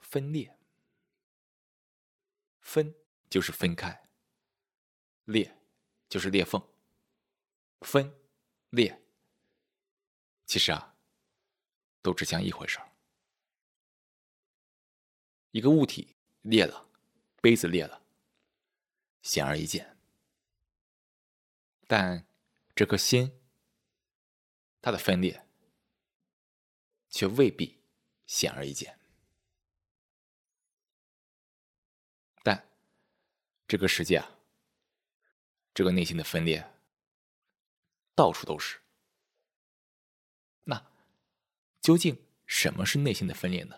分裂。分就是分开，裂就是裂缝。分裂其实都指向一回事儿。一个物体裂了，杯子裂了，显而易见。但这颗心，它的分裂却未必显而易见。但这个世界这个内心的分裂到处都是。那究竟什么是内心的分裂呢？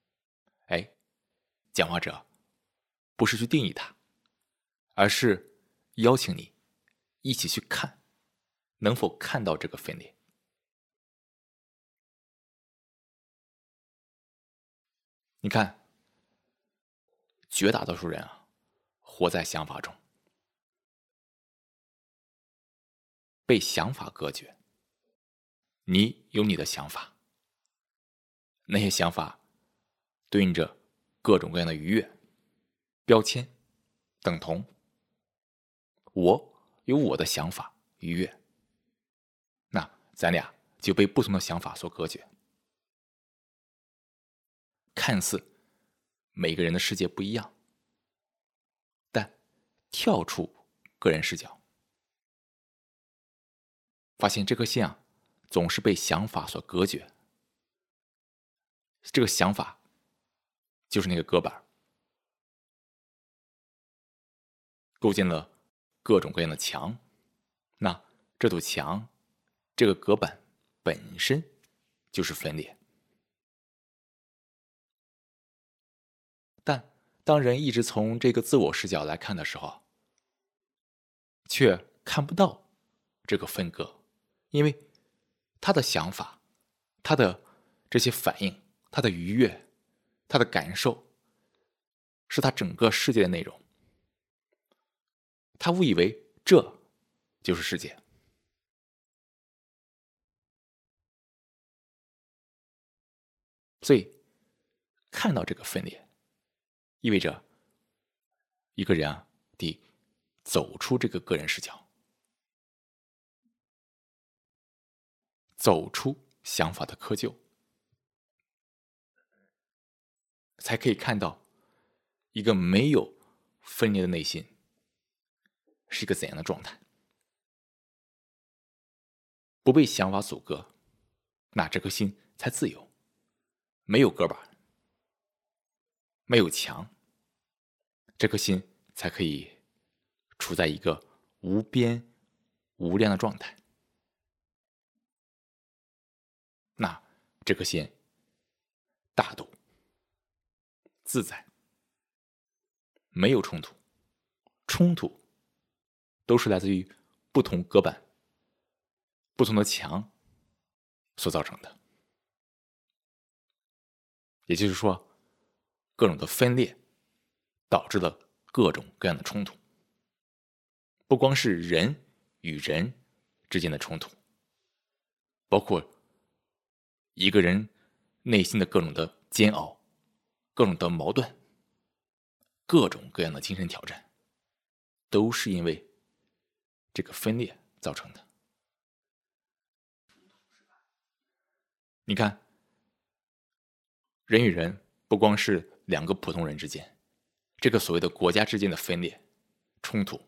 讲话者不是去定义它，而是邀请你一起去看，能否看到这个分裂。你看，绝大多数人活在想法中，被想法隔绝。你有你的想法，那些想法对应着各种各样的愉悦、标签、等同。我有我的想法、愉悦，那咱俩就被不同的想法所隔绝。看似每个人的世界不一样，但跳出个人视角，发现这颗心总是被想法所隔绝。这个想法就是那个隔板，构建了各种各样的墙。那这堵墙，这个隔板本身就是分裂。但当人一直从这个自我视角来看的时候，却看不到这个分割，因为他的想法，他的这些反应，他的愉悦，他的感受，是他整个世界的内容。他误以为这就是世界。所以看到这个分裂，意味着一个人得走出这个个人视角，走出想法的窠臼，才可以看到一个没有分裂的内心是一个怎样的状态。不被想法阻隔，那这颗心才自由，没有隔板，没有墙，这颗心才可以处在一个无边无量的状态。那这颗心大度自在，没有冲突，冲突都是来自于不同隔板、不同的墙所造成的。也就是说，各种的分裂导致了各种各样的冲突，不光是人与人之间的冲突，包括一个人内心的各种的煎熬、各种的矛盾、各种各样的精神挑战，都是因为这个分裂造成的。你看，人与人不光是两个普通人之间，这个所谓的国家之间的分裂、冲突，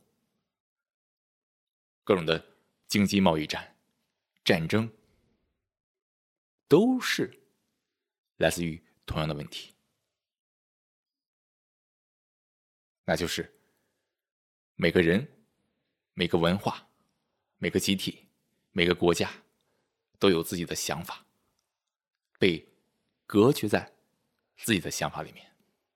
各种的经济贸易战、战争，都是来自于同样的问题，那就是每个人、每个文化、每个集体、每个国家都有自己的想法，被隔绝在自己的想法里面。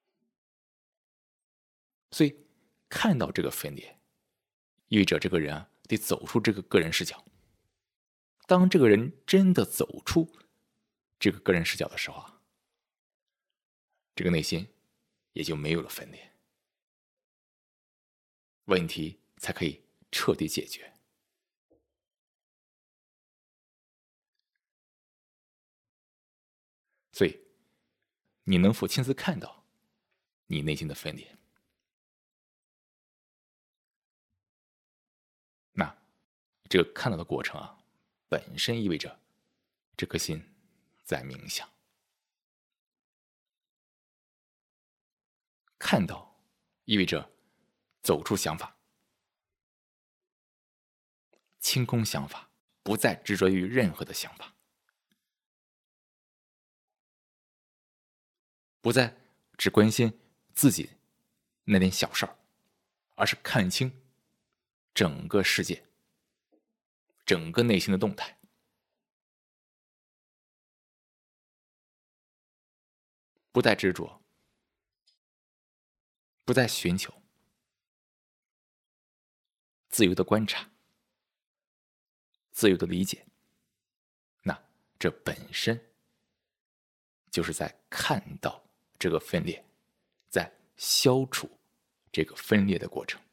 所以看到这个分裂，意味着这个人得走出这个个人视角。当这个人真的走出这个个人视角的时候这个内心也就没有了分裂，问题才可以彻底解决。所以你能否亲自看到你内心的分裂？那这个看到的过程啊，本身意味着这颗心在冥想。看到意味着走出想法，清空想法，不再执着于任何的想法，不再只关心自己那点小事儿，而是看清整个世界，整个内心的动态。不再执着，不再寻求，自由的观察，自由的理解，那这本身就是在看到这个分裂，在消除这个分裂的过程。